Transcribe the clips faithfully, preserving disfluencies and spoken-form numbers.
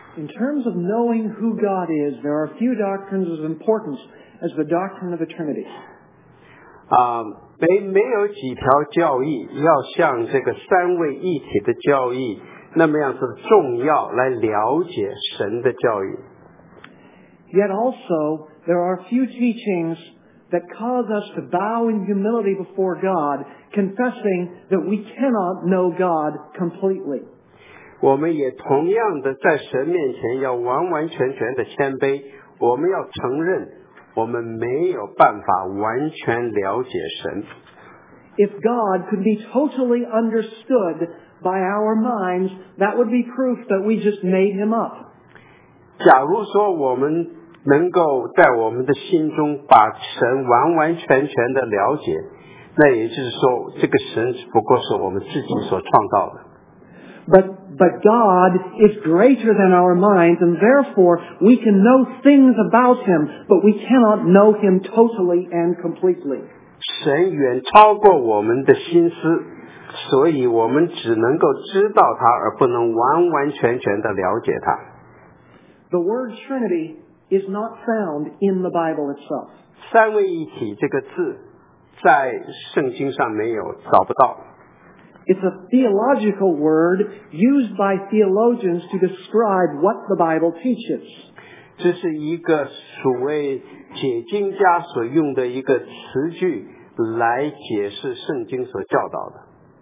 In terms of knowing who God is, there are few doctrines as important as the doctrine of the Trinity. 啊，没没有几条教义要像这个三位一体的教义那么样子重要来了解神的教义。 Yet also, there are few teachings that cause us to bow in humility before God, confessing that we cannot know God completely. 我们也同样的在神面前要完完全全的谦卑，我们要承认我们没有办法完全了解神。 If God could be totally understood by our minds, that would be proof that we just made him up. 假如说我们能够在我们的心中把神完完全全的了解，那也就是说这个神只不过是我们自己所创造的。 But, but God is greater than our minds, and therefore we can know things about him, but we cannot know him totally and completely. 神远超过我们的心思，所以我们只能够知道他，而不能完完全全的了解他。 The word Trinity is not found in the Bible itself. 三位一体这个字在圣经上没有，找不到。 It's a theological word used by theologians to describe what the Bible teaches. 这是一个所谓解经家所用的一个词句来解释圣经所教导的。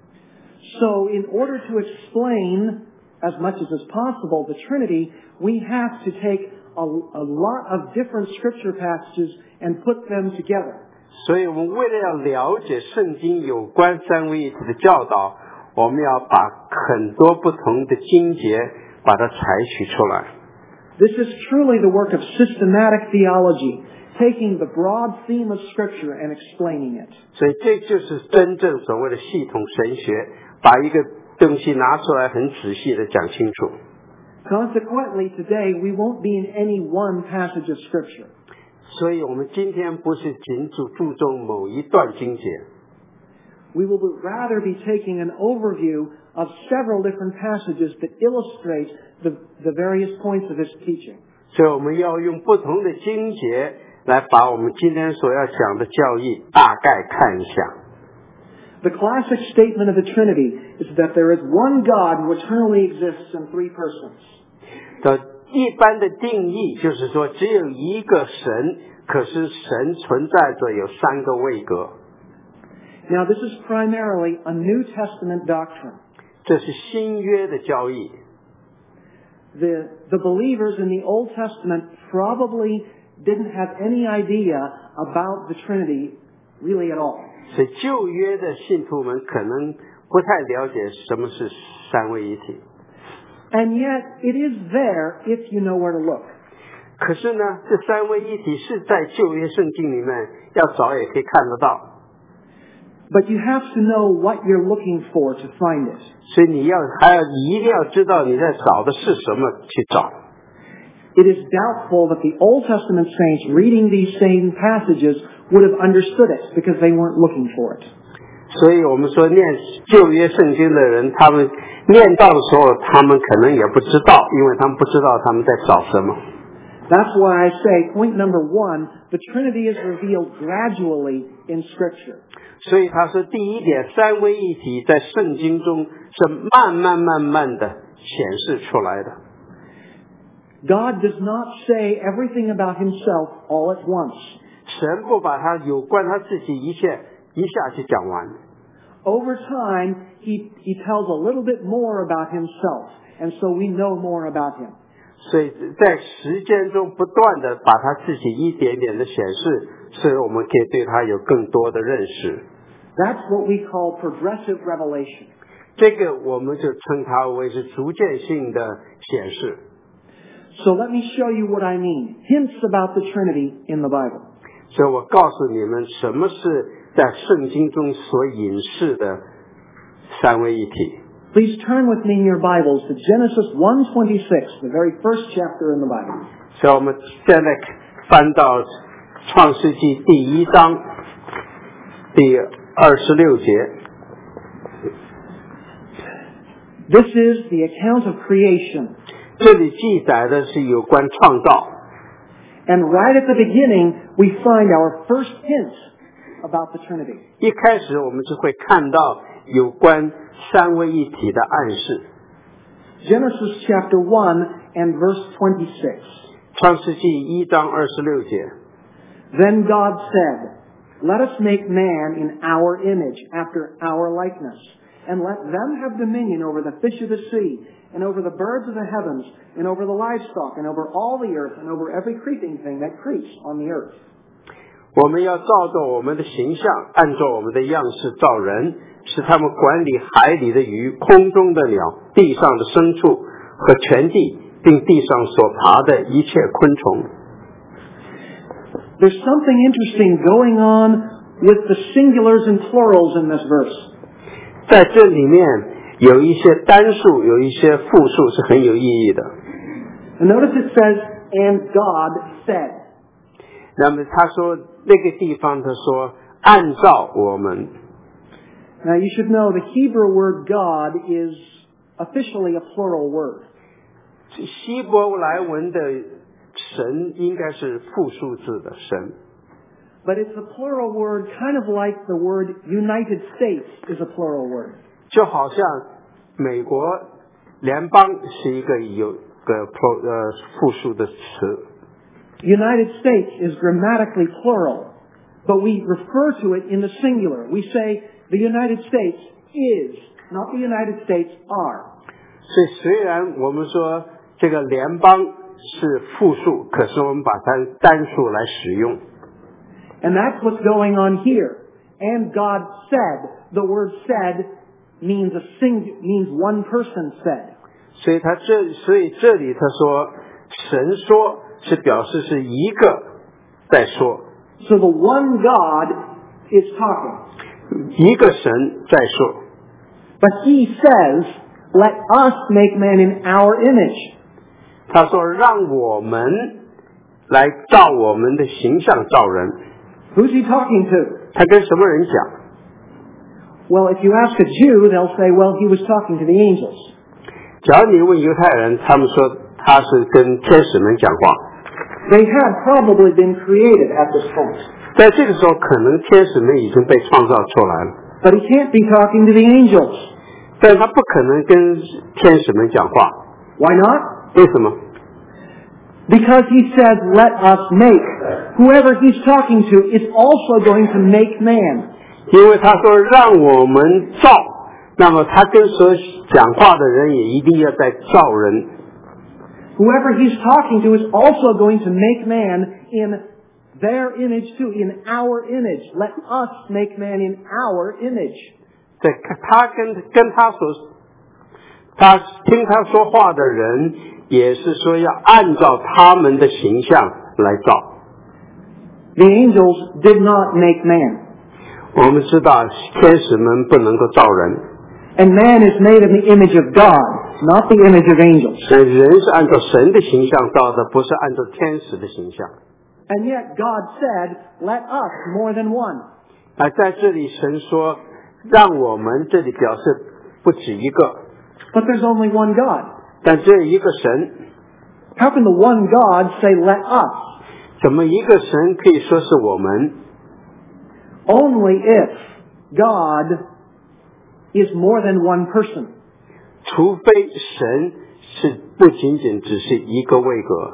So in order to explain as much as is possible the Trinity, we have to take a, a lot of different scripture passages and put them together. 所以我们为了要了解圣经有关三位一体的教导，我们要把很多不同的经节把它采取出来。 This is truly the work of systematic theology, taking the broad theme of Scripture and explaining it. 所以这就是真正所谓的系统神学，把一个东西拿出来很仔细的讲清楚。 Consequently, today we won't be in any one passage of Scripture. 所以我们今天不是仅注注重某一段经节。 We will rather be taking an overview of several different passages that illustrate the, the various points of this teaching. 所以我们要用不同的经节来把我们今天所要讲的教义大概看一下。 The classic statement of the Trinity is that there is one God who eternally exists in three persons. 的一般的定义就是说，只有一个神，可是神存在着有三个位格。 Now, this is primarily a New Testament doctrine. 这是新约的教义。 The, the believers in the Old Testament probably didn't have any idea about the Trinity really at all. 所以旧约的信徒们可能不太了解什么是三位一体。 And yet, it is there if you know where to look. 可是呢，这三位一体是在旧约圣经里面，要找也可以看得到。 But you have to know what you're looking for to find it. 所以你要还要你一定要知道你在找的是什么去找。 It is doubtful that the Old Testament saints reading these same passages would have understood it because they weren't looking for it. 所以我们说念旧约圣经的人，他们念到的时候，他们可能也不知道，因为他们不知道他们在找什么。 That's why I say, point number one, the Trinity is revealed gradually in Scripture. 所以他说，第一点，三位一体在圣经中是慢慢慢慢的显示出来的。 God does not say everything about himself all at once. 神不把他有关他自己一切一下去讲完。 Over time, he, he tells a little bit more about himself, and so we know more about him. 所以在时间中不断的把他自己一点点的显示，所以我们可以对他有更多的认识。 That's what we call progressive revelation. 这个我们就称它为是逐渐性的显示。 So let me show you what I mean. Hints about the Trinity in the Bible. 所以我告诉你们，什么是在圣经中所隐示的三位一体。 Please turn with me in your Bibles to Genesis one twenty-six, the very first chapter in the Bible. 所以我们现在翻到创世纪第一章第二十六节。 This is the account of creation. 这里记载的是有关创造。 And right at the beginning, we find our first hint about the Trinity. 一开始我们就会看到有关三位一体的暗示。 Genesis chapter one and verse twenty-six. 创世纪一章二十六节。 Then God said, Let us make man in our image, after our likeness, and let them have dominion over the fish of the sea, and over the birds of the heavens, and over the livestock, and over all the earth, and over every creeping thing that creeps on the earth. 我们要照着我们的形象，按照我们的样式造人，使他们管理海里的鱼、空中的鸟、地上的牲畜和全地，并地上所爬的一切昆虫。 There's something interesting going on with the singulars and plurals in this verse. 在这里面有一些单数，有一些复数是很有意义的。 And notice it says, and God said. 那么他说那个地方他说按照我们。 Now you should know the Hebrew word God is officially a plural word. 希伯来文的神应该是复数字的神。 But it's a plural word, kind of like the word United States is a plural word. 就好像美国联邦是一个有个呃复数的词。 United States is grammatically plural, but we refer to it in the singular. We say the United States is, not the United States are. 所以虽然我们说这个联邦是复数，可是我们把它单数来使用。 And that's what's going on here. And God said. The word said means a sing means one person said. 所以他这所以这里他说神说是表示是一个在说。 So the one God is talking. 一个神在说。 But he says, "Let us make man in our image." 他说让我们来照我们的形象造人。 Who's he talking to? 他跟什么人讲？ Well, if you ask a Jew, they'll say, well, he was talking to the angels. 假如你问犹太人，他们说他是跟天使们讲话。 They had probably been created at this point. 在这个时候，可能天使们已经被创造出来了。 But he can't be talking to the angels. 但他不可能跟天使们讲话。 Why not? 为什么？ Because he said, let us make. Whoever he's talking to is also going to make man. 因为他说让我们造，那么他跟所讲话的人也一定要在造人。 Whoever he's talking to is also going to make man in their image too, in our image. Let us make man in our image. 对，他跟跟他所，他听他说话的人，也是说要按照他们的形象来造。 The angels did not make man. 我们知道天使们不能够造人。 And man is made in the image of God, not the image of angels. 人是按照神的形象造的，不是按照天使的形象。 And yet God said, let us more than one. 而在这里神说，让我们这里表示不止一个。 But there's only one God. 但只有一个神。 How can the one God say, let us? 怎么一个神可以说是我们？ Only if God is more than one person. 除非神是不仅仅只是一个位格。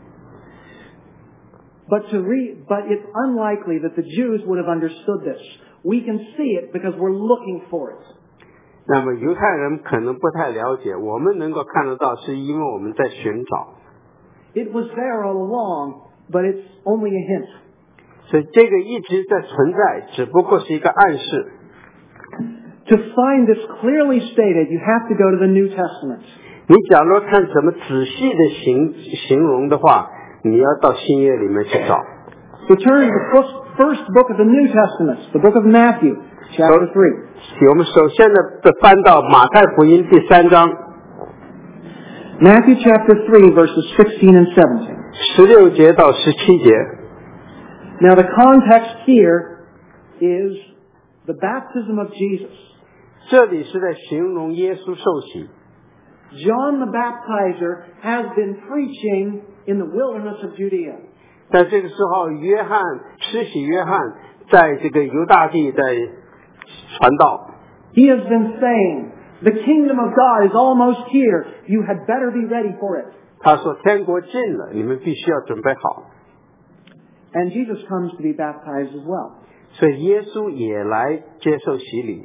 But to read, but it's unlikely that the Jews would have understood this. We can see it because we're looking for it. 那么犹太人可能不太了解，我们能够看得到，是因为我们在寻找。 It was there all along, but it's only a hint. 所以这个一直在存在，只不过是一个暗示。 To find this clearly stated, you have to go to the New Testament. 你假如看怎么仔细的形形容的话，你要到新约里面去找。 So turn to the first, first book of the New Testament, the book of Matthew, chapter three. 我们首先呢，翻到马太福音第三章。 Matthew chapter three, verses sixteen and seventeen. 十六节到十七节。 Now the context here is the baptism of Jesus. 这里是在形容耶稣受洗。 John the Baptizer has been preaching in the wilderness of Judea. 在这个时候，约翰施洗约翰在这个犹大地在传道。 He has been saying, "The kingdom of God is almost here. You had better be ready for it." 他说：“天国近了，你们必须要准备好。” And Jesus comes to be baptized as well. 所以耶稣也来接受洗礼。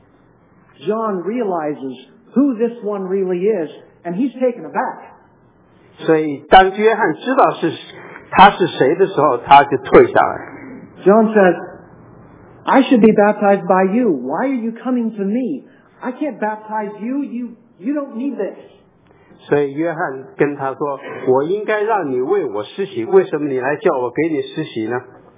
John realizes who this one really is, and he's taken aback. 所以当约翰知道是他是谁的时候，他就退下来。 John says, "I should be baptized by you. Why are you coming to me? I can't baptize you. You, you don't need this." 所以约翰跟他说：“我应该让你为我施洗，为什么你来叫我给你施洗呢？”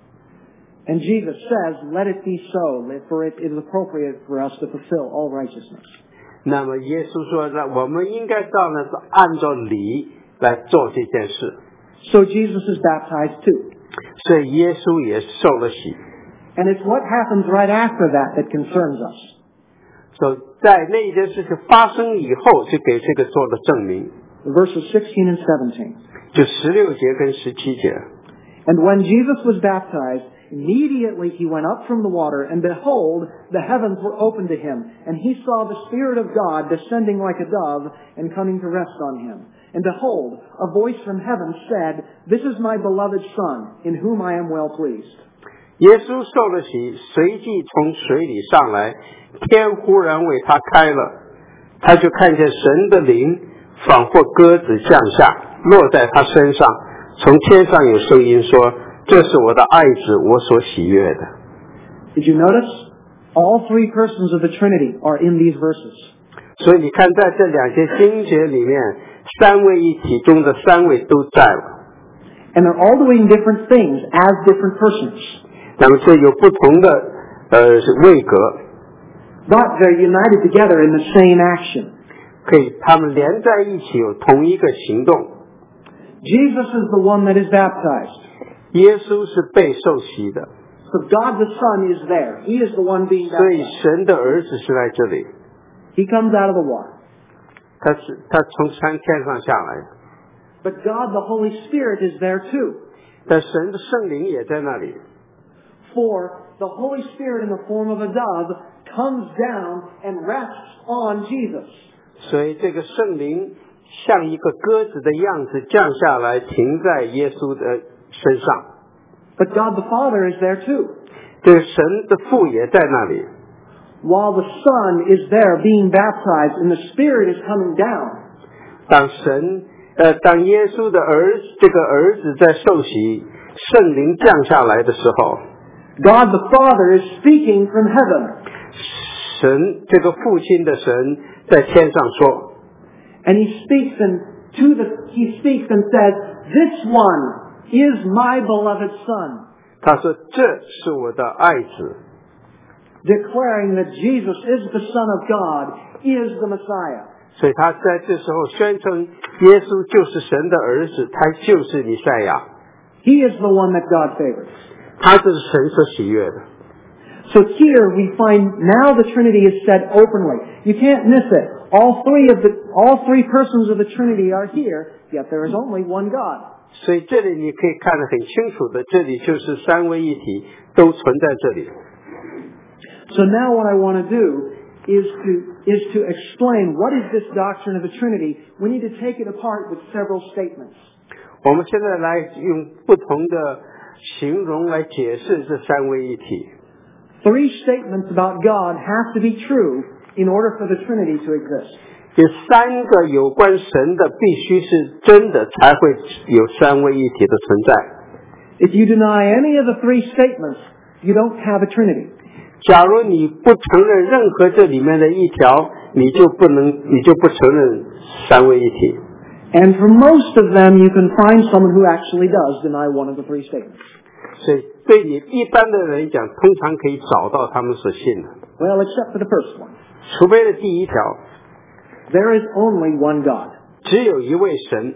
And Jesus says, "Let it be so, for it is appropriate for us to fulfill all righteousness." 那么耶稣说：“那我们应该照呢是按照礼来做这件事。” So Jesus is baptized too. 所以耶稣也受了洗。 And it's what happens right after that that concerns us. 所以在那一件事情发生以后，就给这个做了证明。 Verses sixteen and seventeen. 就十六节跟十七节。 And when Jesus was baptized, immediately he went up from the water, and behold, the heavens were opened to him, and he saw the Spirit of God descending like a dove and coming to rest on him. And behold, a voice from heaven said, "This is my beloved Son, in whom I am well pleased." 耶稣受了洗，随即从水里上来，天忽然为他开了，他就看见神的灵仿佛鸽子降下，落在他身上，从天上有声音说：“这是我的爱子，我所喜悦的。” Did you notice? All three persons of the Trinity are in these verses. 所以你看，在这两节经节里面，三位一体中的三位都在了。 And they're all doing different things as different persons. 那么这有不同的呃位格， But they're united together in the same action. 可以他们连在一起有同一个行动。 Jesus is the one that is baptized. 耶稣是被受洗的， So God the Son is there. He is the one being 所以 baptized. 神的儿子是在这里， He comes out of the water. 他是他从山天上下来的， But God the Holy Spirit is there too. 但神的圣灵也在那里。 For the Holy Spirit in the form of a dove comes down and rests on Jesus. 所以这个圣灵像一个鸽子的样子降下来，停在耶稣的身上。 But God the Father is there too. 这个神的父也在那里。 While the Son is there being baptized and the Spirit is coming down, 当神呃，当耶稣的儿这个儿子在受洗，圣灵降下来的时候， God the Father is speaking from heaven. 神这个父亲的神在天上说， And he speaks and to the he speaks and says, "This one is my beloved Son," 他说这是我的爱子， declaring that Jesus is the Son of God, is the Messiah. 所以他在这时候宣称耶稣就是神的儿子，他就是弥赛亚， He is the one that God favors. 他就是神所喜悦的。 So here we find now the Trinity is said openly. You can't miss it. All three of the all three persons of the Trinity are here, yet there is only one God. 所以这里你可以看得很清楚的，这里就是三位一体都存在这里。 So now what I want to do is to is to explain what is this doctrine of the Trinity. We need to take it apart with several statements. 我们现在来用不同的形容来解释这三位一体。 Three statements about God have to be true in order for the Trinity to exist. 有三个有关神的必须是真的，才会有三位一体的存在。 If you deny any of the three statements, you don't have a Trinity. 假如你不承认任何这里面的一条，你就不能，你就不承认三位一体。 And for most of them, you can find someone who actually does deny one of the three statements. 所以对你一般的人讲，通常可以找到他们所信的， Well, except for the first one. 除非是第一条， There is only one God. 只有一位神。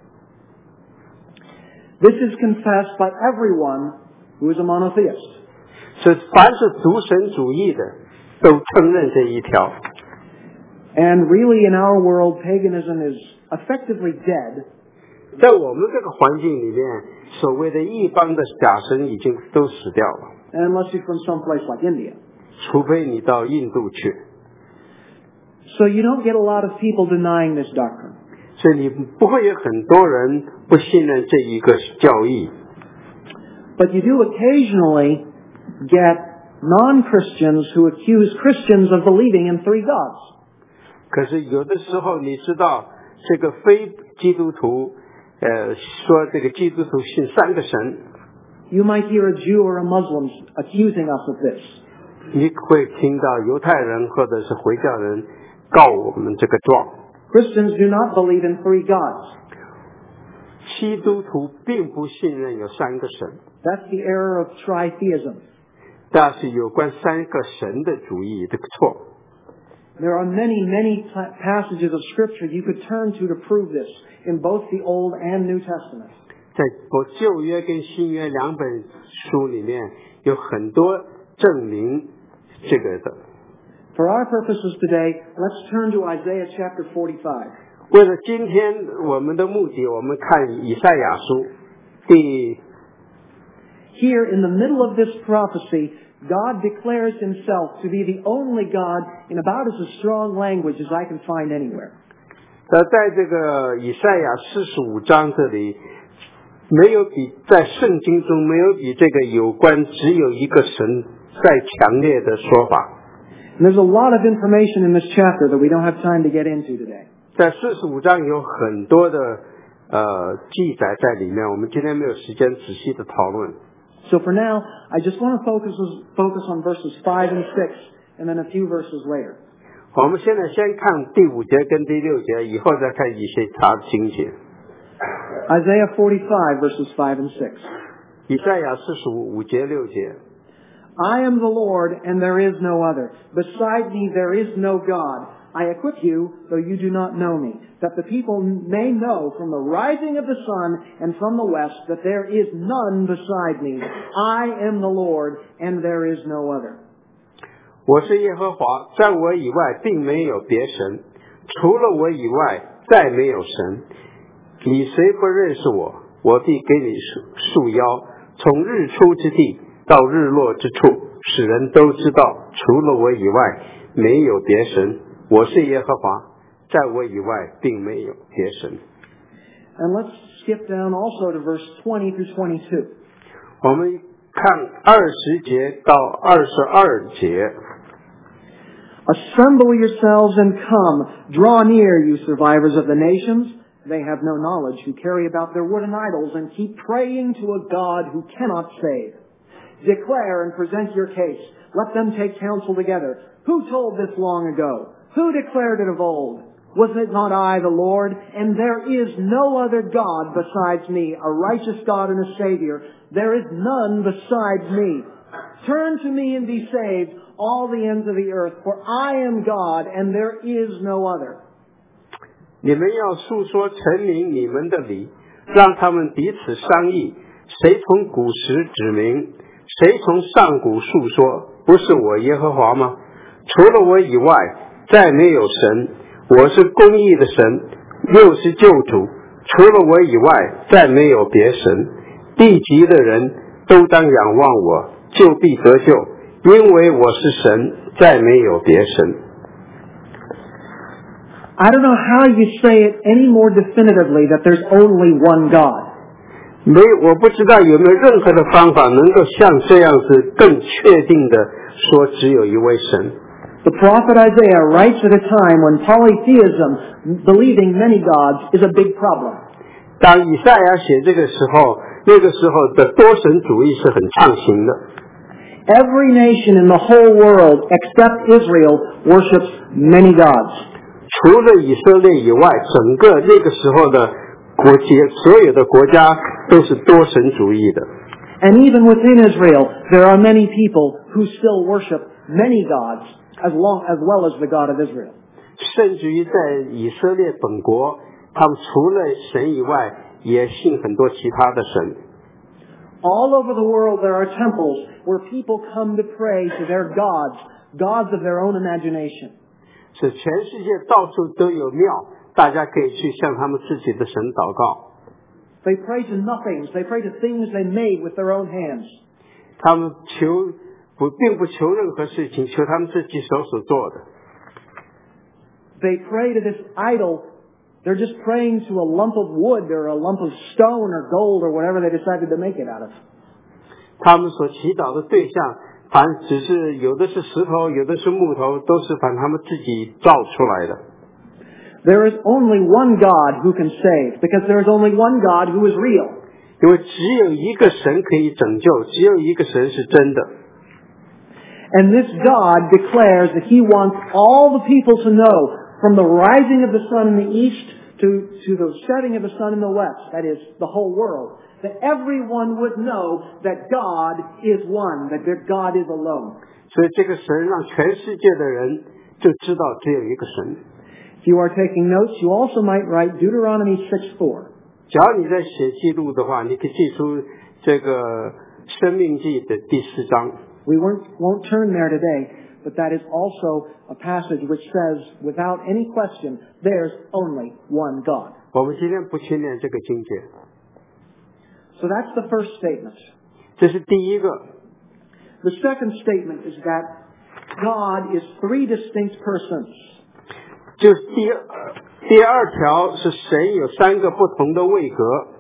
This is confessed by everyone who is a monotheist. 所以凡是独神主义的，都承认这一条。 And really in our world, paganism is effectively dead. 在我们这个环境里面，所谓的异邦的假神已经都死掉了。 Unless you're from some place like India. 除非你到印度去。 So you don't get a lot of people denying this doctrine. 所以你不会有很多人不信任这一个教义。 But you do occasionally get non-Christians who accuse Christians of believing in three gods. 可是有的时候你知道，这个非基督徒，呃，说这个基督徒信三个神。 You might hear a Jew or a Muslim accusing us of this. 你会听到犹太人或者是回教人告我们这个状。 Christians do not believe in three gods. 基督徒并不信任有三个神。 That's the error of tritheism. 但是有关三个神的主义这个错。 There are many, many passages of Scripture you could turn to to prove this in both the Old and New Testament. 在旧约跟新约两本书里面有很多证明这个的。 For our purposes today, let's turn to Isaiah chapter forty-five. 为了今天我们的目的，我们看以赛亚书第。 Here in the middle of this prophecy, God declares himself to be the only God in about as strong language as I can find anywhere. 呃，在这个以赛亚四十五章这里，没有比在圣经中没有比这个有关只有一个神再强烈的说法。 And there's a lot of information in this chapter that we don't have time to get into today. 在四十五章有很多的呃记载在里面，我们今天没有时间仔细的讨论。 So for now, I just want to focus focus on verses five and six, and then a few verses later. 我们现在先看第五节跟第六节，以后再看一些查经节。 Isaiah forty-five, verses five and six. 以赛亚四十五五节六节。 I am the Lord, and there is no other. Beside me there is no God. I equip you, though you do not know me, that the people may know from the rising of the sun and from the west that there is none beside me. I am the Lord, and there is no other. 我是耶和华，在我以外并没有别神，除了我以外再没有神。你谁不认识我，我必给你束腰，从日出之地到日落之处，使人都知道，除了我以外没有别神。我是耶和华，在我以外并没有别神。 And let's skip down also to verse twenty through twenty-two. 我们看二十节到二十二节。 Assemble yourselves and come. Draw near, you survivors of the nations. They have no knowledge, who carry about their wooden idols and keep praying to a God who cannot save. Declare and present your case. Let them take counsel together. Who told this long ago? Who declared it of old? Was it not I, the Lord? And there is no other God besides me, a righteous God and a Savior. There is none besides me. Turn to me and be saved, all the ends of the earth, for I am God, and there is no other. 你们要述说陈明你们的理，让他们彼此商议，谁从古时指明，谁从上古述说，不是我耶和华吗？除了我以外再没有神，我是公义的神，又是救主，除了我以外再没有别神。地极的人都当仰望我，就必得救，因为我是神，再没有别神。 I don't know how you say it any more definitively that there's only one God. 没，我不知道有没有任何的方法能够像这样子更确定的说只有一位神。 The prophet Isaiah writes at a time when polytheism, believing many gods, is a big problem. 当以赛亚写这个时候，那个时候的多神主义是很畅行的。 Every nation in the whole world except Israel worships many gods. 除了以色列以外，整个那个时候的国界，所有的国家都是多神主义的。 And even within Israel, there are many people who still worship many gods, as long as well as the God of Israel. 甚至于在以色列本国，他们除了神以外，也信很多其他的神。 All over the world, there are temples where people come to pray to their gods, gods of their own imagination. 是全世界到处都有庙，大家可以去向他们自己的神祷告。 They pray to nothings. They pray to things they made with their own hands. 他们求不并不求任何事情，求他们自己手所做的。 They pray to this idol. They're just praying to a lump of wood or a lump of stone or gold or whatever they decided to make it out of. 他们所祈祷的对象，反正只是有的是石头，有的是木头，都是反正他们自己造出来的。 There is only one God who can save, because there is only one God who is real. 因为只有一个神可以拯救，只有一个神是真的。 And this God declares that He wants all the people to know, from the rising of the sun in the east to, to the setting of the sun in the west, that is, the whole world, that everyone would know that God is one, that their God is alone. 所以这个神让全世界的人就知道只有一个神。 If you are taking notes, you also might write Deuteronomy six four. 假如你在写记录的话，你可以记出这个申命记的第四章。 We won't, won't turn there today, but that is also a passage which says, without any question, there's only one God. 我们今天不去念这个经节。 So that's the first statement. 这是第一个。 The second statement is that God is three distinct persons. 就是第二第二条是神有三个不同的位格。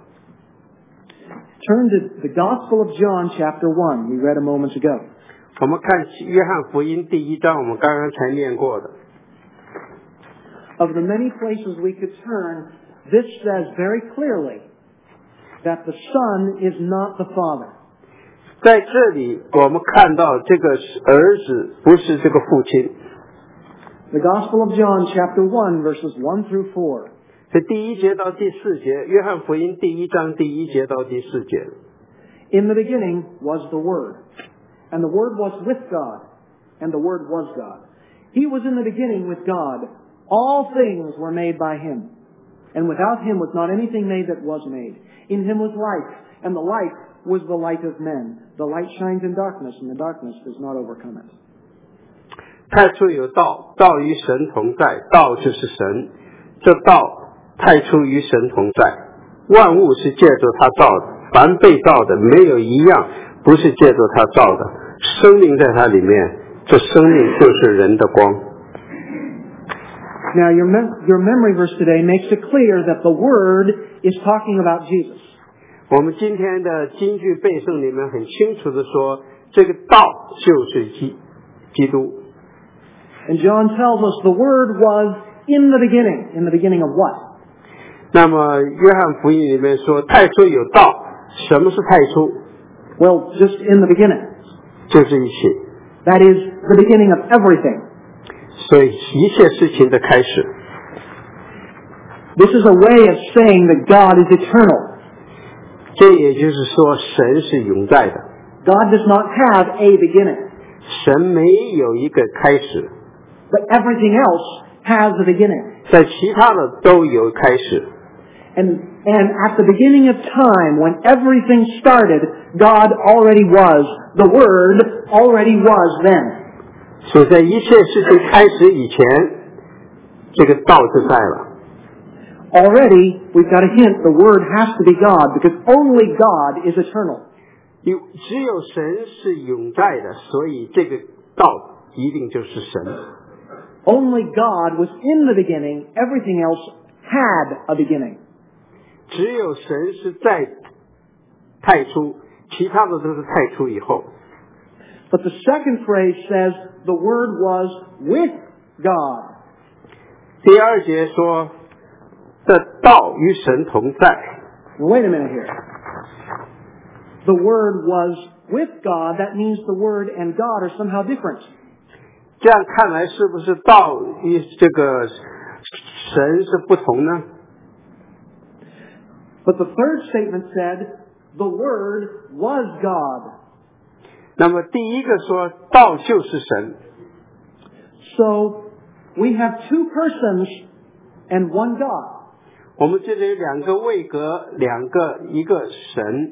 Turn to the Gospel of John, chapter one. We read a moment ago. 我们看约翰福音第一章，我们刚刚才念过的。 Of the many places we could turn, this says very clearly that the Son is not the Father. 在这里，我们看到这个儿子不是这个父亲。 The Gospel of John, chapter one, verses one through four. 这第一节到第四节，约翰福音第一章第一节到第四节。 In the beginning was the Word, and the Word was with God, and the Word was God. He was in the beginning with God. All things were made by Him, and without Him was not anything made that was made. In Him was life, and the life was the light of men. The light shines in darkness, and the darkness does not overcome it. 太初有道，道与神同在，道就是神。这道太初与神同在，万物是借着他造的，凡被造的没有一样不是借着他造的。生命在他里面，这生命就是人的光。 Now your, mem- your memory verse today makes it clear that the Word is talking about Jesus. 我们今天的金句背诵里面很清楚的说，这个道就是基基督。 And John tells us the Word was in the beginning. In the beginning of what? 那么约翰福音里面说，太初有道。什么是太初？ Well, just in the beginning. 就是一切。 That is the beginning of everything. 所以一切事情的开始。 This is a way of saying that God is eternal. 这也就是说，神是永在的。 God does not have a beginning. 神没有一个开始。 But everything else has a beginning. 在其他的都有开始。 And, and at the beginning of time, when everything started, God already was. The Word already was then. 所以在一切事情开始以前，这个道就在了。 Already, we've got a hint, the Word has to be God, because only God is eternal. 有只有神是永在的，所以这个道一定就是神。 Only God was in the beginning. Everything else had a beginning. 只有神是在太初，其他的都是太初以后。 But the second phrase says the Word was with God. 第二节说，这道与神同在。 Wait a minute here. The Word was with God. That means the Word and God are somehow different. 这样看来，是不是道与这个神是不同呢？ But the third statement said, the Word was God. 那么第一个说，道就是神。 So, we have two persons and one God. 我们这里有两个位格，两个一个神。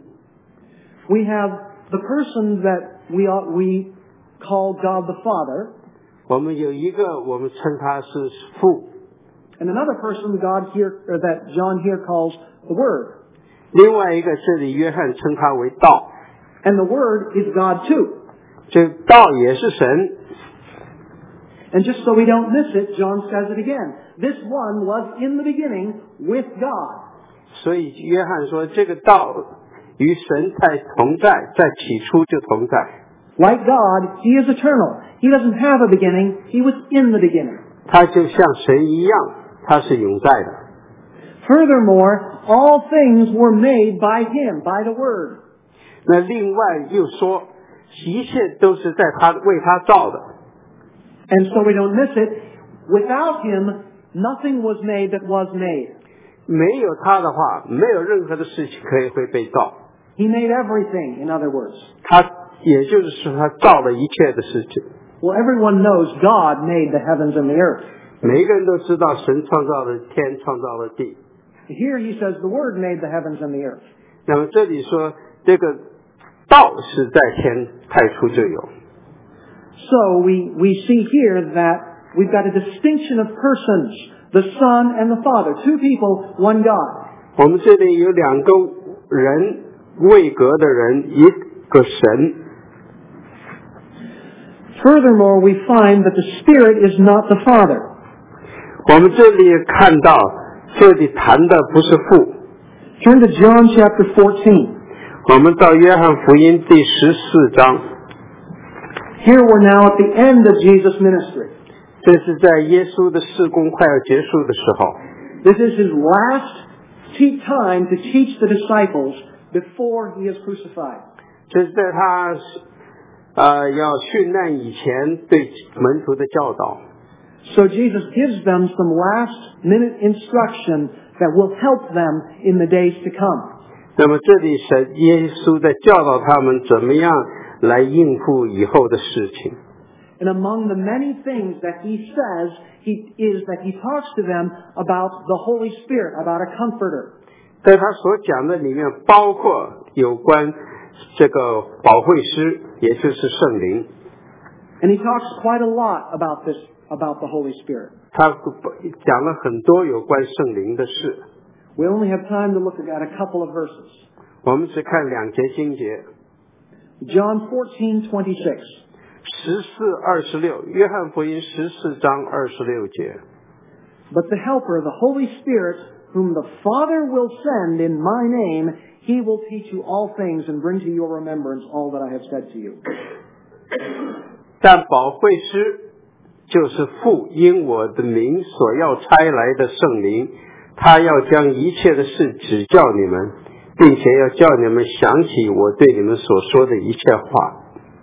We have the person that we, we call God the Father. 我们有一个，我们称他是父。 And another person God here, or that John here calls the Word. 另外一个，这里约翰称他为道。 And the Word is God too. 这道也是神。 And just so we don't miss it, John says it again. This one was in the beginning with God. 所以约翰说，这个道与神在同在，在起初就同在。 Like God, He is eternal. He doesn't have a beginning. He was in the beginning. 他就像神一样，他是永在的。 Furthermore, all things were made by Him, by the Word. 那另外又说，一切都是在他为他造的。 And so we don't miss it. Without Him, nothing was made that was made. 没有他的话，没有任何的事情可以会被造。 He made everything, in other words. 他也就是说，他造了一切的事情。 Well, everyone knows God made the heavens and the earth. 每一个人都知道神创造了天，创造了地。 Here He says the Word made the heavens and the earth. 那么这里说，这个道是在天太初就有。 So we, we see here that we've got a distinction of persons, the Son and the Father, two people, one God. 我们这里有两个人，位格的人，一个神。 Furthermore, we find that the Spirit is not the Father. 我们这里看到，这里谈的不是父。 Turn to John chapter fourteen. 我们到约翰福音第十四章。 Here we're now at the end of Jesus' ministry. 这是在耶稣的事工快要结束的时候。 This is His last time to teach the disciples before He is crucified. 这是在他呃要殉难以前对门徒的教导。 So Jesus gives them some last-minute instruction that will help them in the days to come. 那么这里神耶稣在教导他们怎么样来应付以后的事情。 And among the many things that He says, He is that He talks to them about the Holy Spirit, about a Comforter. 在他所讲的里面，包括有关这个保惠师，也就是圣灵。 And He talks quite a lot about this, about the Holy Spirit. 他讲了很多有关圣灵的事。 We only have time to look at a couple of verses. 我们只看两节经节。 John fourteen twenty-six. 十四二十六，约翰福音十四章二十六节。 But the Helper, the Holy Spirit, whom the Father will send in my name, He will teach you all things and bring to your remembrance all that I have said to you. 但保惠师就是父因我的名所要差来的圣灵，他要将一切的事指教你们，并且要叫你们想起我对你们所说的一切话。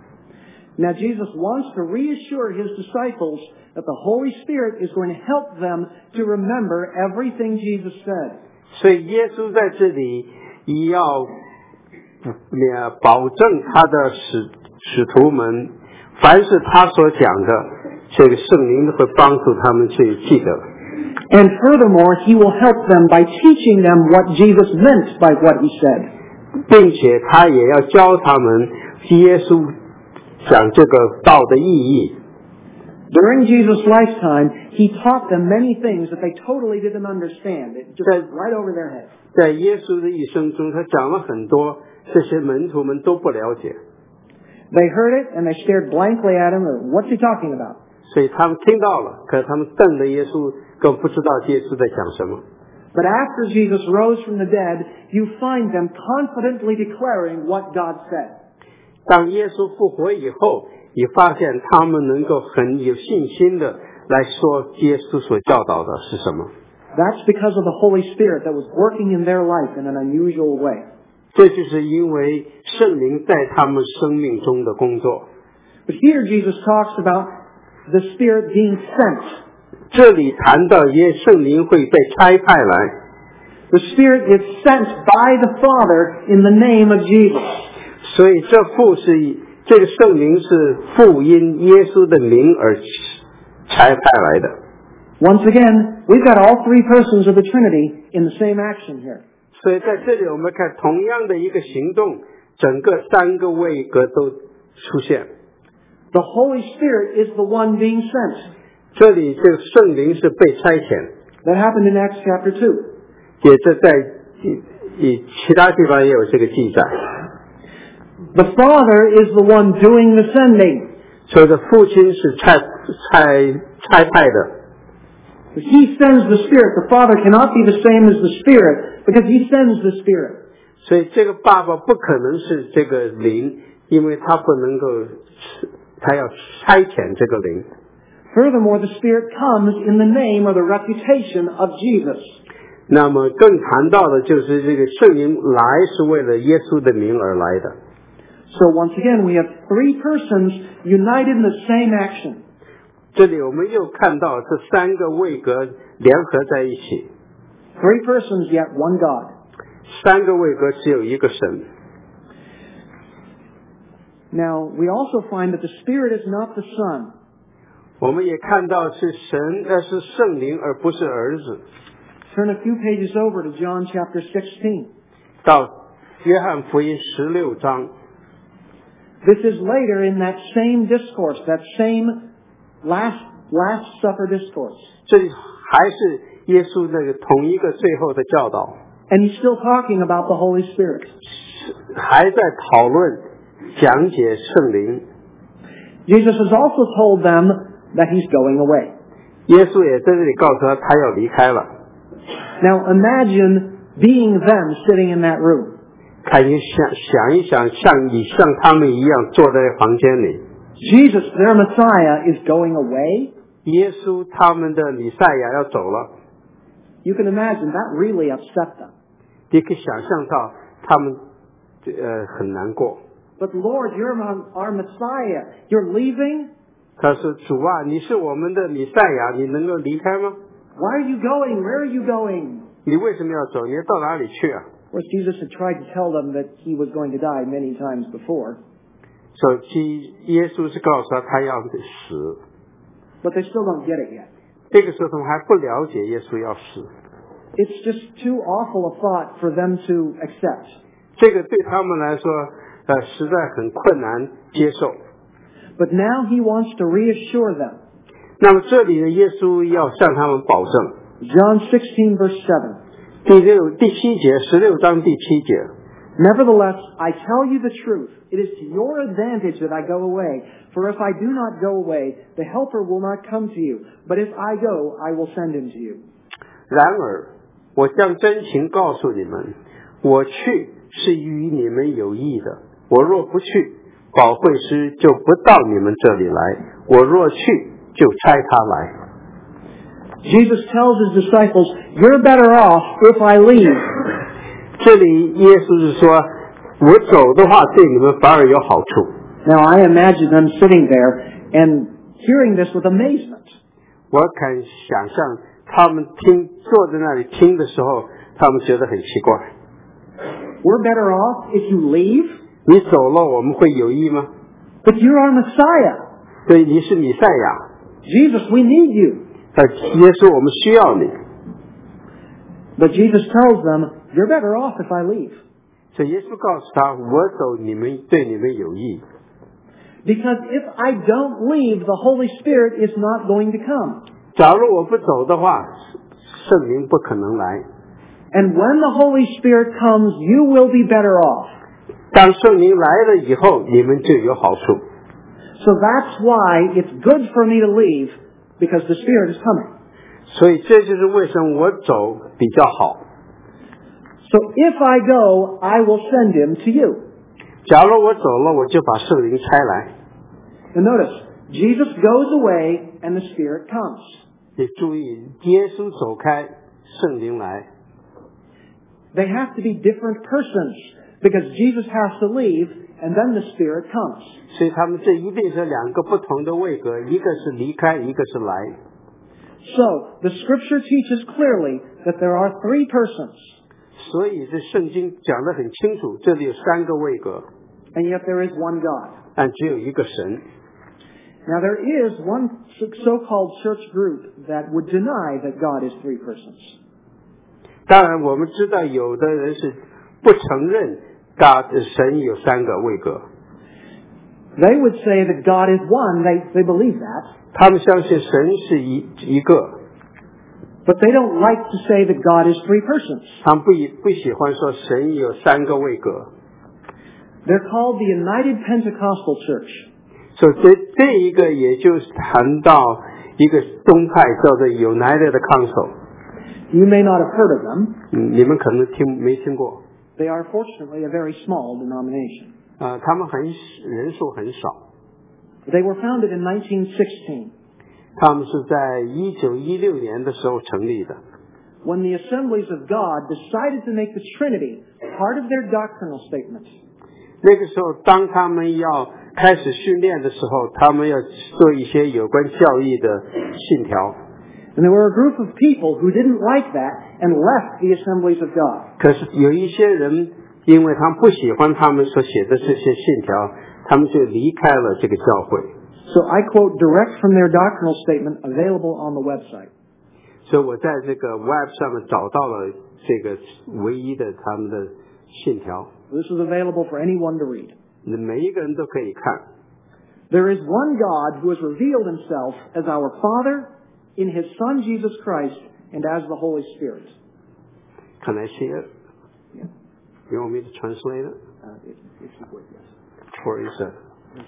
Now Jesus wants to reassure His disciples that the Holy Spirit is going to help them to remember everything Jesus said. 所以耶稣在这里也要保证他的使使徒们，凡是他所讲的，这个圣灵会帮助他们去记得。 And furthermore, He will help them by teaching them what Jesus meant by what He said. 并且他也要教他们耶稣讲这个道的意义。 During Jesus' lifetime, He taught them many things that they totally didn't understand. It just went right over their heads. 在耶稣的一生中，他讲了很多，这些门徒们都不了解。 They heard it and they stared blankly at Him, or what's He talking about? 所以他们听到了，可是他们瞪着耶稣，更不知道耶稣在讲什么。 But after Jesus rose from the dead, you find them confidently declaring what God said. 当耶稣复活以后，你发现他们能够很有信心的来说耶稣所教导的是什么。 That's because of the Holy Spirit that was working in their life in an unusual way. 这就是因为圣灵在他们生命中的工作。 But here Jesus talks about the Spirit being sent. 这里谈到耶圣灵会被差派来。 The Spirit is sent by the Father in the name of Jesus. 所以这父是这个圣灵是父因耶稣的名而差派来的。 Once again, we've got all three persons of the Trinity in the same action here. 所以在这里我们看同样的一个行动，整个三个位格都出现。 The Holy Spirit is the one being sent. 这里这个圣灵是被差遣， That happened in Acts chapter two. 也这在以其他地方也有这个记载。 The Father is the one doing the sending. 所以的父亲是差差差派的。 He sends the Spirit. The Father cannot be the same as the Spirit because He sends the Spirit. 所以这个爸爸不可能是这个灵，因为他不能够，他要差遣这个灵。 Furthermore, the Spirit comes in the name or the reputation of Jesus. 那么更谈到的就是这个圣灵来是为了耶稣的名而来的。 So once again, we have three persons united in the same action. 这里我们又看到这三个位格联合在一起。 Three persons, yet one God. 三个位格只有一个神。 Now, we also find that the Spirit is not the Son. 我们也看到是神，那是圣灵，而不是儿子。 Turn a few pages over to John chapter sixteen. 到约翰福音十六章， This is later in that same discourse, that same last Last Supper discourse. 这里还是耶稣那个同一个最后的教导， And He's still talking about the Holy Spirit. 还在讨论讲解圣灵。 Jesus has also told them that He's going away. 耶稣也在这里告诉他，他要离开了。 Now imagine being them sitting in that room. 看你想想一想，像你像他们一样坐在房间里。 Jesus, their Messiah, is going away. 耶稣他们的弥赛亚要走了， You can imagine that really upset them. 你可以想象到他们呃很难过。 But Lord, you're our Messiah. You're leaving? 他说：“主啊，你是我们的弥赛亚，你能够离开吗？ Why are you going? Where are you going? 你为什么要走？你要到哪里去啊？” Of course, Jesus had tried to tell them that He was going to die many times before. 所以耶稣是告诉他他要死， But they still don't get it yet. 这个时候他们还不了解耶稣要死， It's just too awful a thought for them to accept. 这个对他们来说，呃，实在很困难接受。 But now He wants to reassure them. 那么这里的耶稣要向他们保证， John sixteen verse seven. 第六第七节，十六章第七节。 Nevertheless, I tell you the truth. It is to your advantage that I go away. For if I do not go away, the Helper will not come to you. But if I go, I will send him to you. 然而，我将真情告诉你们，我去是与你们有益的。我若不去，保惠师就不到你们这里来；我若去，就差他来。 Jesus tells his disciples, "You're better off if I leave." 这里耶稣是说，我走的话，对你们反而有好处。 Now I imagine them sitting there and hearing this with amazement. 我敢想象他们听坐在那里听的时候，他们觉得很奇怪。 We're better off if you leave? 你走了，我们会有益吗？ But you're our Messiah. 对，你是弥赛亚。 Jesus, we need you. 呃，耶稣，我们需要你。 But Jesus tells them, "You're better off if I leave." 所以耶稣告诉他，我走，你们对你们有益。 Because if I don't leave, the Holy Spirit is not going to come. 假如我不走的话，圣灵不可能来。 And when the Holy Spirit comes, you will be better off. 当圣灵来了以后，你们就有好处。 So that's why it's good for me to leave, because the Spirit is coming. 所以这就是为什么我走比较好。 So if I go, I will send him to you. 假如我走了，我就把圣灵差来。 And notice, Jesus goes away and the Spirit comes. 你注意，耶稣走开，圣灵来。 They have to be different persons, because Jesus has to leave and then the Spirit comes. 所以他们这一定是两个不同的位格，一个是离开，一个是来。 So, the Scripture teaches clearly that there are three persons. 所以这圣经讲得很清楚，这里有三个位格， And yet there is one God. 但只有一个神。 Now there is one so-called church group that would deny that God is three persons. 当然，我们知道有的人是不承认大神有三个位格。 They would say that God is one. They, they believe that. 他们相信神是一一个， But they don't like to say that God is three persons. 他们不以不喜欢说神有三个位格。 They're called the United Pentecostal Church. 所以这这一个也就是谈到一个宗派叫做 United Council。 You may not have heard of them. 嗯，你们可能听没听过。 They are fortunately a very small denomination. 啊、呃，他们很人数很少。 They were founded in nineteen sixteen. 他们是在一九一六年的时候成立的。 When the Assemblies of God decided to make the Trinity part of their doctrinal statements. 那个时候，当他们要开始训练的时候，他们要做一些有关教义的信条。 And there were a group of people who didn't like that and left the Assemblies of God. 可是有一些人，因为他们不喜欢他们所写的这些信条，他们就离开了这个教会。 So I quote direct from their doctrinal statement available on the website. 所以我在这个 web 上面找到了这个唯一的他们的信条。 This is available for anyone to read. 每一个人都可以看。 There is one God who has revealed himself as our Father, in his Son Jesus Christ, and as the Holy Spirit. Can I see it? Yeah. You want me to translate it? Uh, if, if you would, yes. For is it?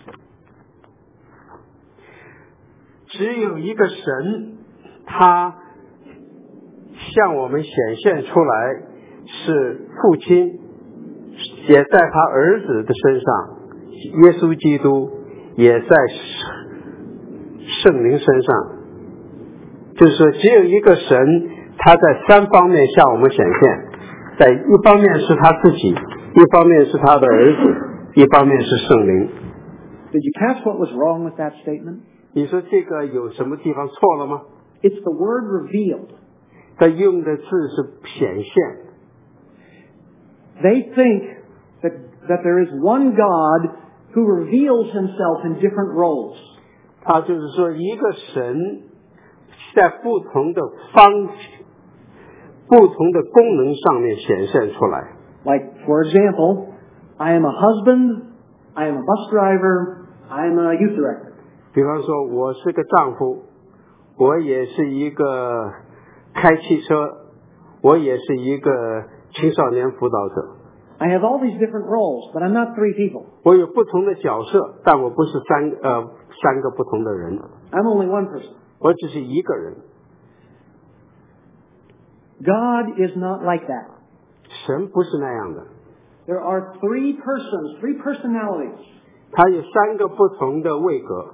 只有一个神，他向我们显现出来是父亲，也在他儿子的身上，耶稣基督也在圣灵身上。就是说，只有一个神，他在三方面向我们显现，在一方面是他自己，一方面是他的儿子，一方面是圣灵。 Did you catch what was wrong with that statement? 你说这个有什么地方错了吗？ It's the word revealed. 他用的字是显现。 They think that, that there is one God who reveals himself in different roles. 他就是说，一个神在不同的方、不同的功能上面显现出来。 Like, for example, I am a husband, I am a bus driver, I am a youth director. 比方说，我是个丈夫，我也是一个开汽车，我也是一个青少年辅导者。 I have all these different roles, but I'm not three people. 我有不同的角色，但我不是三呃三个不同的人。 I'm only one person. 我只是一个人。 God is not like that. 神不是那样的， There are three persons, three personalities. 他有三个不同的位格，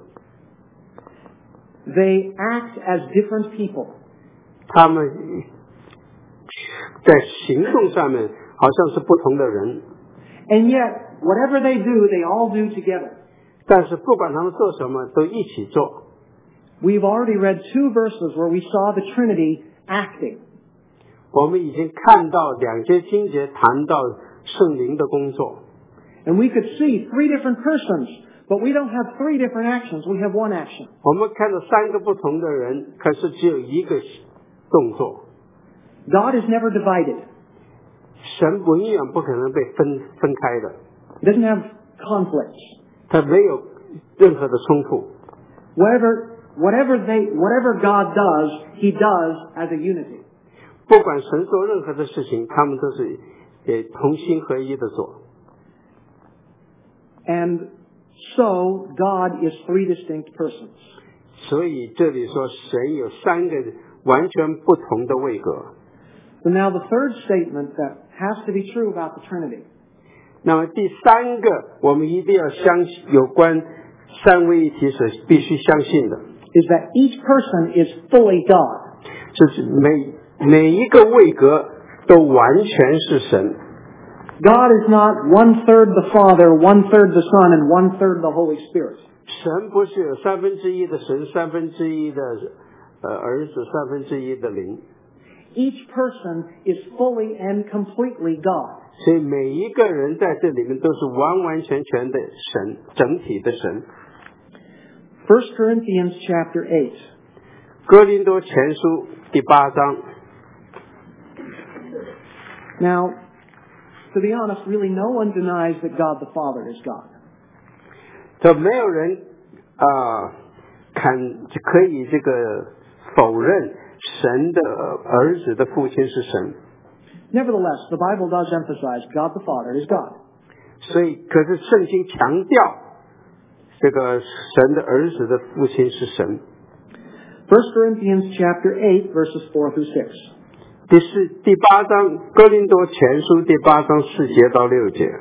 They act as different people. 他们在行动上面好像是不同的人， And yet, whatever they do, they all do together. 但是不管他们做什么，都一起做。 We've already read two verses where we saw the Trinity acting. 我们已经看到两节经节谈到圣灵的工作， And we could see three different persons, but we don't have three different actions. We have one action. 我们看到三个不同的人，可是只有一个动作。 God is never divided. 神永远不可能被分分开的， He doesn't have conflicts. 他没有任何的冲突。 Whatever, whatever they, whatever God does, He does as a unity. 不管神做任何的事情，他们都是也同心合一的做。 And so, God is three distinct persons. 所以这里说神有三个完全不同的位格。 So now the third statement that has to be true about the Trinity 那么第三个，我们一定要相信有关三位一体所必须相信的， is that each person is fully God. 就是每每一个位格都完全是神。 God is not one third the Father, one third the Son, and one third the Holy Spirit. 神不是有三分之一的神，三分之一的呃儿子，三分之一的灵。 Each person is fully and completely God. 所以每一个人在这里面都是完完全全的神，整体的神。 First Corinthians chapter eight. 哥林多前书第八章。 Now, to be honest, really no one denies that God the Father is God. 这没有人啊，看可以这个否认神的儿子的父亲是神。 Nevertheless, the Bible does emphasize God the Father is God. 所以，可是圣经强调这个神的儿子的父亲是神。 First Corinthians chapter eight, verses four through six. 第四第八章哥林多前书第八章四节到六节。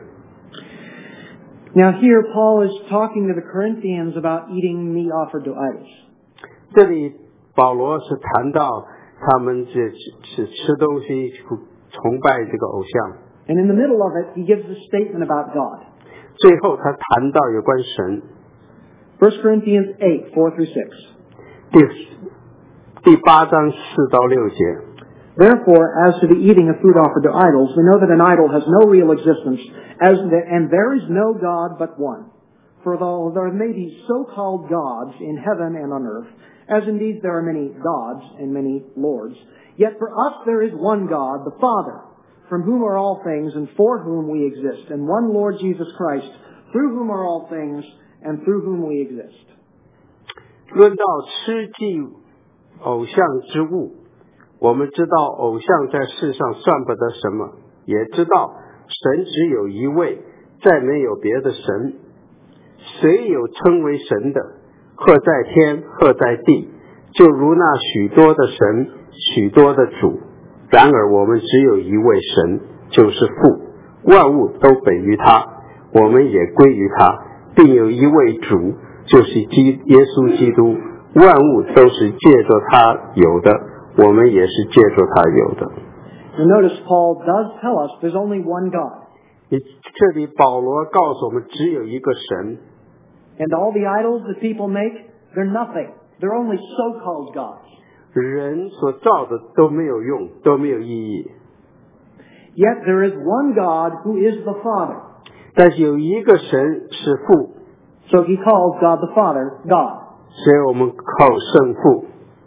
Now here Paul is talking to the Corinthians about eating meat offered to idols. 这里保罗是谈到他们这是吃东西崇拜这个偶像。 And in the middle of it, he gives a statement about God. 最后他谈到有关神。 First Corinthians eight, four through six. 第第八章四到六节。 Therefore, as to the eating of food offered to idols, we know that an idol has no real existence, as the, and there is no God but one. For though there may be so-called gods in heaven and on earth, as indeed there are many gods and many lords, yet for us there is one God, the Father, from whom are all things and for whom we exist, and one Lord Jesus Christ, through whom are all things and through whom we exist. 论到吃祭偶像之物，我们知道偶像在世上算不得什么，也知道神只有一位，再没有别的神。谁有称为神的，或在天，或在地，就如那许多的神，许多的主。然而我们只有一位神，就是父，万物都本于他，我们也归于他，并有一位主，就是基耶稣基督，万物都是借着他有的，我们也是借着他有的。 You notice Paul does tell us there's only one God. 你这里保罗告诉我们只有一个神。 And all the idols that people make, they're nothing. They're only so-called gods. 人所造的都没有用，都没有意义。 Yet there is one God who is the Father. 但是有一个神是父。 So he calls God the Father, God. 所以我们靠圣父。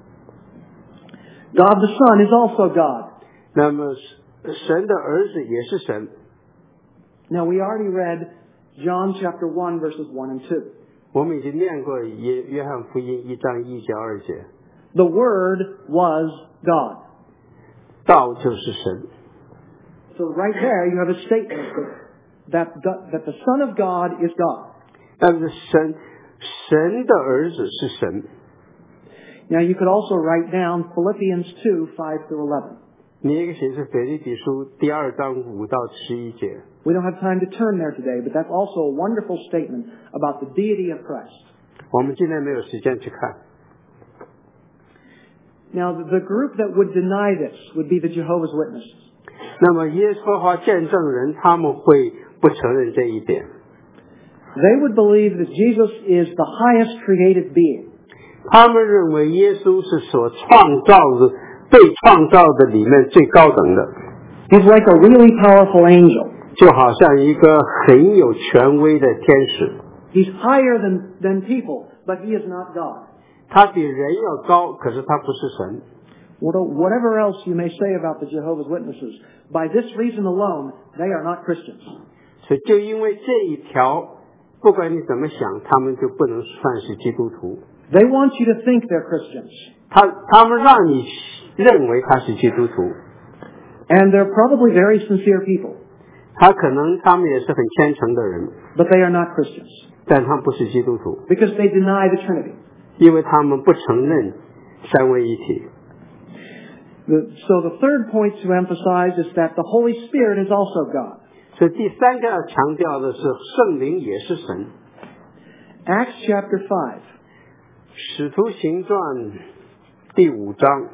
God the Son is also God. 那么神的儿子也是神。 Now we already read John chapter one verses one and two. 我们已经念过约约翰福音一章一节二节。 The Word was God. 道就是神。 So right there you have a statement that God, that the Son of God is God. 但是神神的儿子是神。 Now you could also write down Philippians two, five through eleven. 你也可以写是腓立比书第二章五到十一节。 We don't have time to turn there today, but that's also a wonderful statement about the deity of Christ. 我们今天没有时间去看。 Now the group that would deny this would be the Jehovah's Witnesses. 那么耶和华见证人他们会不承认这一点。 They would believe that Jesus is the highest created being. 他们认为耶稣是所创造的被创造的里面最高等的。 He's like a really powerful angel. 就好像一个很有权威的天使。 He's higher than, than people, but he is not God. 他比人要高，可是他不是神。 Whatever else you may say about the Jehovah's Witnesses, by this reason alone, they are not Christians. 所以就因为这一条，不管你怎么想，他们就不能算是基督徒。 They want you to think they're Christians. 他他们让你认为他是基督徒。 And they're probably very sincere people. 他可能他们也是很虔诚的人。 But they are not Christians. 但他们不是基督徒。 Because they deny the Trinity. 因为他们不承认三位一体。 The, so the third point to emphasize is that the Holy Spirit is also God. 所以第三个要强调的是圣灵也是神。 Acts chapter five. 使徒行传第五章。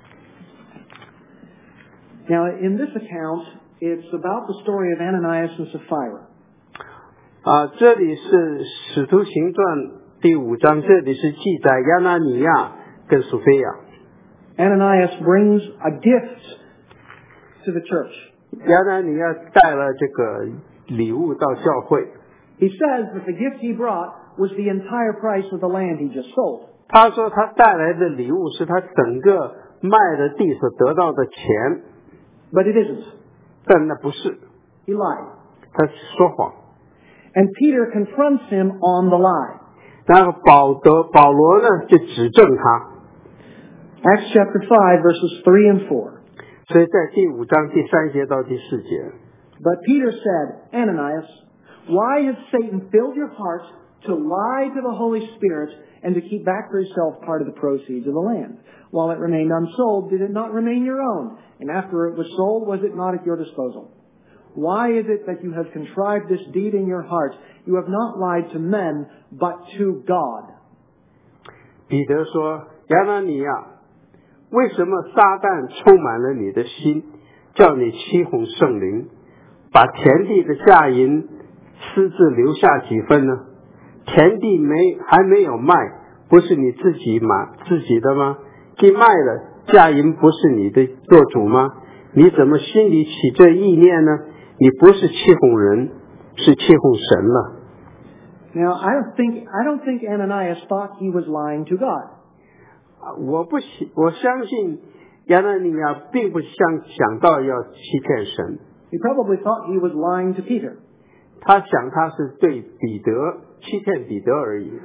Now in this account, it's about the story of Ananias and Sapphira. 啊，这里是使徒行传第五章，这里是记载亚拿尼亚跟苏菲亚。 Ananias brings a gift to the church. 亚拿尼亚带了这个礼物到教会。 He says that the gift he brought was the entire price of the land he just sold. 他说他带来的礼物是他整个卖的地所得到的钱。 But it isn't. 但那不是。 He lied. 他说谎。 And Peter confronts him on the lie. 然后保德保罗呢就指正他。 Acts chapter five, verses three and four. 所以在第五章第三节到第四节。 But Peter said, Ananias, why has Satan filled your heart to lie to the Holy Spirit and to keep back for yourself part of the proceeds of the land? While it remained unsold, did it not remain your own? And after it was sold, was it not at your disposal? Why is it that you have contrived this deed in your heart? You have not lied to men, but to God. 彼得说：亚拿尼亚，为什么撒旦充满了你的心，叫你欺哄圣灵，把田地的价银私自留下几分呢？田地没还没有卖，不是你自己买自己的吗？既卖了，价银不是你的做主吗？你怎么心里起这意念呢？你不是欺哄人，是欺哄神了。 Now, I don't think I don't think Ananias thought he was lying to God. 我不我相信亚拿尼亚并不想想到要欺骗神。 He probably thought he was lying to Peter. 他想他是对彼得欺骗彼得而已。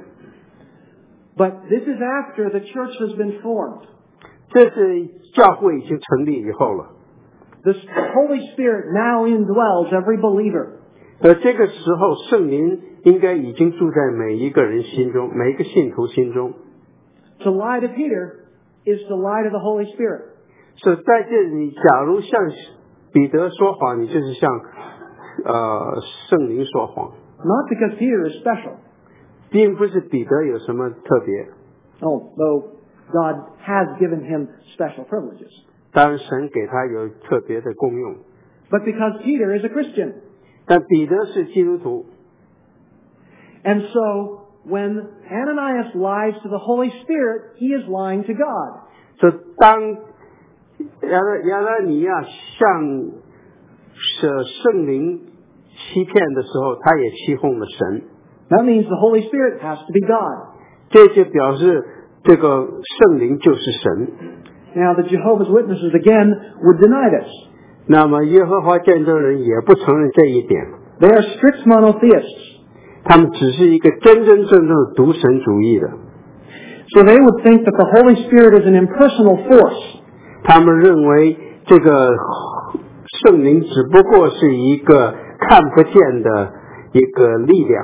But this is after the church has been formed. 这是教会已经成立以后了。 The Holy Spirit now indwells every believer. 而这个时候，圣灵应该已经住在每一个人心中，每一个信徒心中。 To lie to Peter is to lie to the Holy Spirit. 所以在这里，假如向彼得说谎，你就是向呃圣灵说谎。 Not because Peter is special. 并不是彼得有什么特别。 Oh, though God has given him special privileges. 当然，神给他有特别的功用。 But because Peter is a Christian. 但彼得是基督徒。 And so, when Ananias lies to the Holy Spirit, he is lying to God. 所以当亚拿亚拿尼亚向是圣灵欺骗的时候，他也欺哄了神。 That means the Holy Spirit has to be God. 这就表示这个圣灵就是神。 Now, the Jehovah's Witnesses again would deny this. 那么耶和华见证人也不承认这一点。 They are strict monotheists. 他们只是一个真真正正的独神主义的。 So they would think that the Holy Spirit is an impersonal force. 他们认为这个圣灵只不过是一个看不见的一个力量。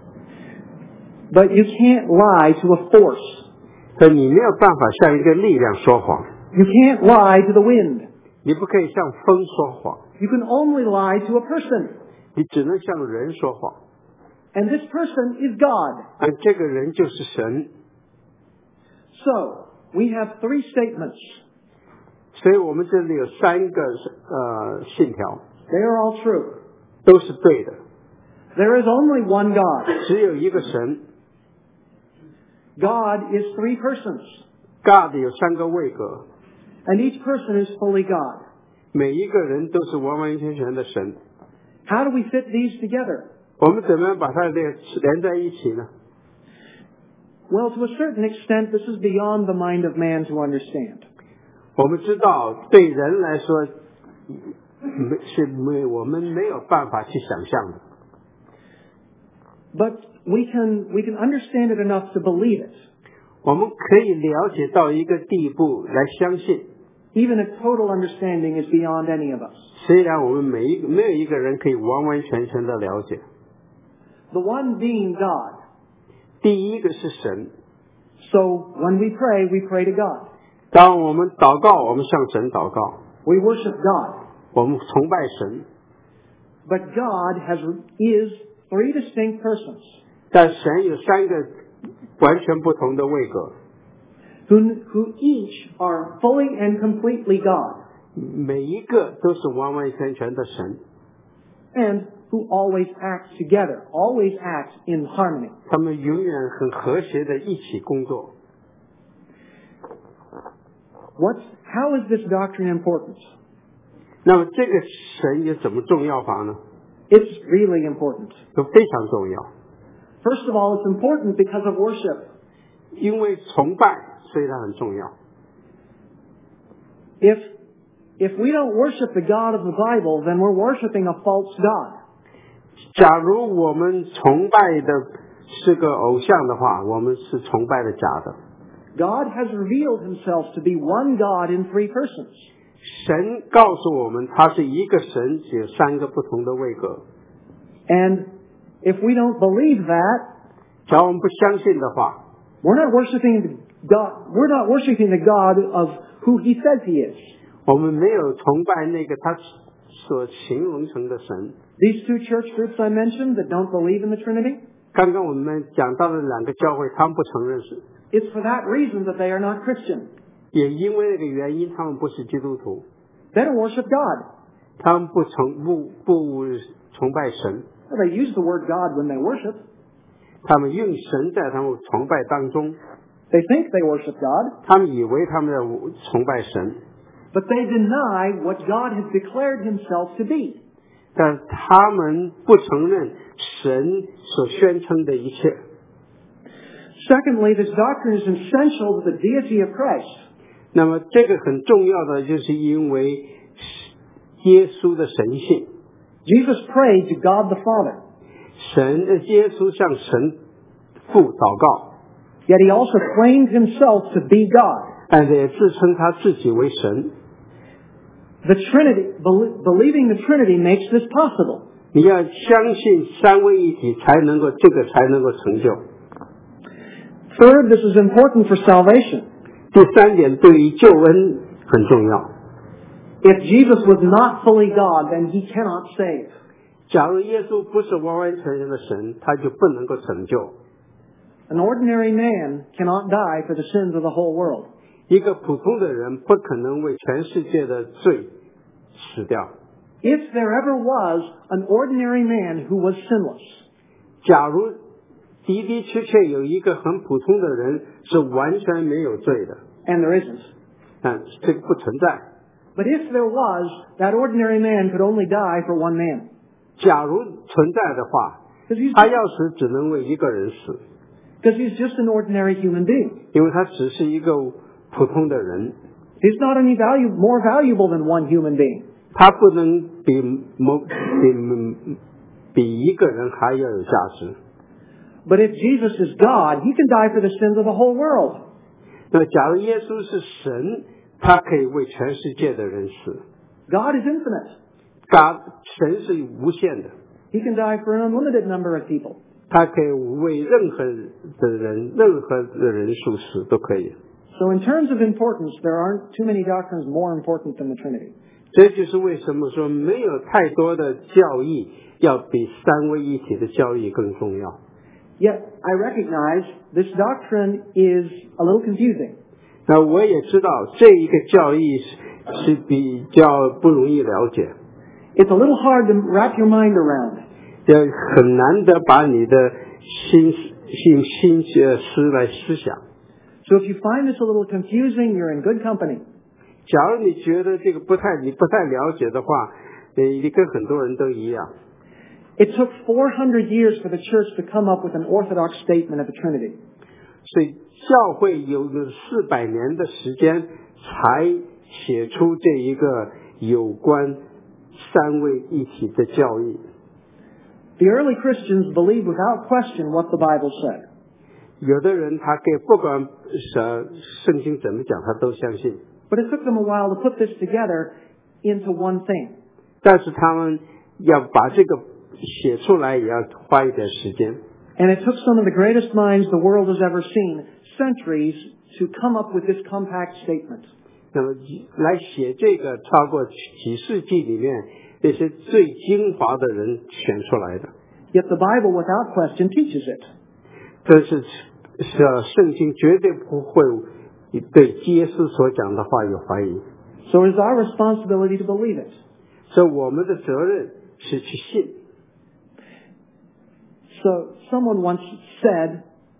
But you can't lie to a force. 可你没有办法向一个力量说谎。 You can't lie to the wind. 你不可以向风说谎。 You can only lie to a person. 你只能向人说谎。 And this person is God. 而这个人就是神。 So, we have three statements. 所以我们这里有三个呃信条。 They are all true. 都是对的。 There is only one God. 只有一个神。 God is three persons. God 有三个位格。 And each person is fully God. 每一个人都是完完全全的神。 How do we fit these together? 我们怎么样把它连连在一起呢？ Well, to a certain extent, this is beyond the mind of man to understand. 我们知道，对人来说，是没我们没有办法去想象的。 But we can we can understand it enough to believe it. 我们可以了解到一个地步来相信。 Even if total understanding is beyond any of us. 虽然我们每一个没有一个人可以完完全全的了解。 The one being God. 第一个是神。 So when we pray, we pray to God. 当我们祷告，我们向神祷告。 We worship God. 我们崇拜神。 But God has is three distinct persons. 但神有三个完全不同的位格。 Who, who each are fully and completely God. 每一个都是完完全全的神。 And who always act together, always act in harmony. 他们永远很和谐的一起工作。 What's, how is this doctrine important? 那么这个神有怎么重要法呢？ It's really important. 都非常重要。 First of all, it's important because of worship. 因为崇拜，所以它很重要。 If, if we don't worship the God of the Bible, then we're worshiping a false God. 假如我们崇拜的是个偶像的话，我们是崇拜的假的。 God has revealed himself to be one God in three persons. 神告诉我们，他是一个神，只有三个不同的位格。 And if we don't believe that, 假如我们不相信的话， we're not worshiping God, we're not worshiping the God of who he says he is. 我们没有崇拜那个他所形容成的神。 These two church groups I mentioned that don't believe in the Trinity, 刚刚我们讲到的两个教会，他们不承认是， it's for that reason that they are not Christian. 也因为那个原因，他们不是基督徒， They don't worship God. 他们不崇不不崇拜神， Well, they use the word God when they worship. 他们用神在他们崇拜当中， They think they worship God, 他们以为他们在崇拜神， but they deny what God has declared himself to be. 但他们不承认神所宣称的一切。 Secondly, this doctrine is essential to the deity of Christ. 那么这个很重要的，就是因为耶稣的神性。 Jesus prayed to God the Father, 神的耶稣向神父祷告， yet he also claimed himself to be God. 但也自称他自己为神。 The Trinity, bel- believing the Trinity makes this possible. 你要相信三位一体，才能够这个才能够成就。 Third, this is important for salvation. 第三点，对于救恩很重要。 If Jesus was not fully God, then he cannot save. 假如耶稣不是完完全全的神，他就不能够拯救。 An ordinary man cannot die for the sins of the whole world. 一个普通的人不可能为全世界的罪死掉。 If there ever was an ordinary man who was sinless, 假如的的确确有一个很普通的人是完全没有罪的， and there isn't, 但这个不存在。 but if there was, that ordinary man could only die for one man. 假如存在的话， Because he's, 他要死只能为一个人死， because he's just an ordinary human being. 因为他只是一个普通的人， He's not any value, more valuable than one human being. 他不能比某比比一个人还要有价值。 But if Jesus is God, he can die for the sins of the whole world. 那么，假如耶稣是神，他可以为全世界的人死。 God is infinite. God 神是无限的， He can die for an unlimited number of people. 他可以为任何的人、任何的人数死都可以。 So in terms of importance, there aren't too many doctrines more important than the Trinity. 这就是为什么说没有太多的教义要比三位一体的教义更重要。 Yet, I recognize this doctrine is a little confusing. 那我也知道这一个教义是是比较不容易了解， It's a little hard to wrap your mind around. 也很难得把你的心心心呃思来思想。 So if you find this a little confusing, you're in good company. 假如你觉得这个不太你不太了解的话，你跟很多人都一样。 It took four hundred years for the church to come up with an orthodox statement of the Trinity. 所以教会有个四百年的时间才写出这一个有关三位一体的教义。 The early Christians believed without question what the Bible said. 有的人他给不管呃圣经怎么讲，他都相信。 But it took them a while to put this together into one thing. 但是他们要把这个写出来，也要花一点时间。 And it took some of the greatest minds the world has ever seen centuries to come up with this compact statement. 那么来写这个，超过几世纪里面那些最精华的人选出来的。 Yet the Bible, without question, teaches it. 这是是圣经绝对不会对耶稣所讲的话有怀疑。 So it is our responsibility to believe it. 所以我们的责任是去信。 So someone once said,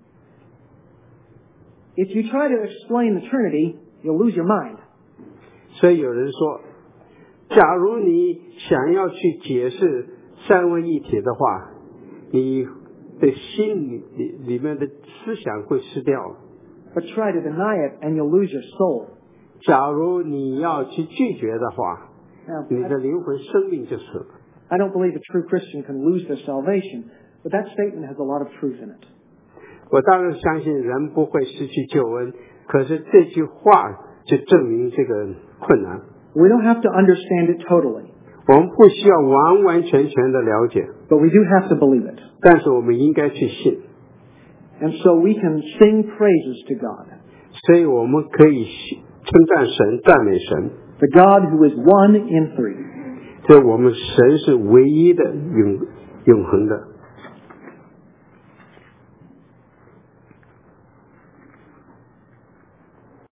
if you try to explain the Trinity, you'll lose your mind. 所以有人说，假如你想要去解释三位一体的话，你的心里里面的思想会失掉了。 But try to deny it and you'll lose your soul. 假如你要去拒绝的话， Now, 你的灵魂生命就死了。 I I don't believe a true Christian can lose their salvation, but that statement has a lot of truth in it. 我当然相信人不会失去救恩，可是这句话就证明这个困难。 We don't have to understand it totally. 我们不需要完完全全的了解， But we do have to believe it. 但是我们应该去信。 And so we can sing praises to God. 所以我们可以称赞神、赞美神。 The God who is one in three. 这我们神是唯一的永永恒的。